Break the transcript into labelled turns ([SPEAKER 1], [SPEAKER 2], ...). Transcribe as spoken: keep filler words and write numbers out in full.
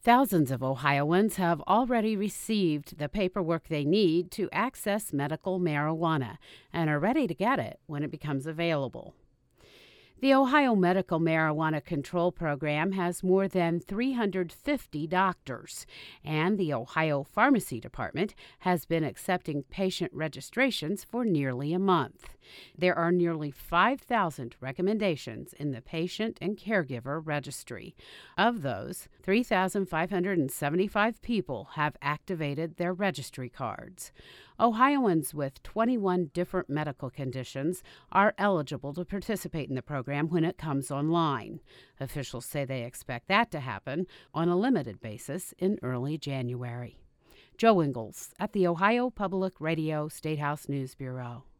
[SPEAKER 1] Thousands of Ohioans have already received the paperwork they need to access medical marijuana and are ready to get it when it becomes available. The Ohio Medical Marijuana Control Program has more than three hundred fifty doctors, and the Ohio Pharmacy Department has been accepting patient registrations for nearly a month. There are nearly five thousand recommendations in the patient and caregiver registry. Of those, three thousand five hundred seventy-five people have activated their registry cards. Ohioans with twenty-one different medical conditions are eligible to participate in the program when it comes online. Officials say they expect that to happen on a limited basis in early January. Joe Ingles at the Ohio Public Radio Statehouse News Bureau.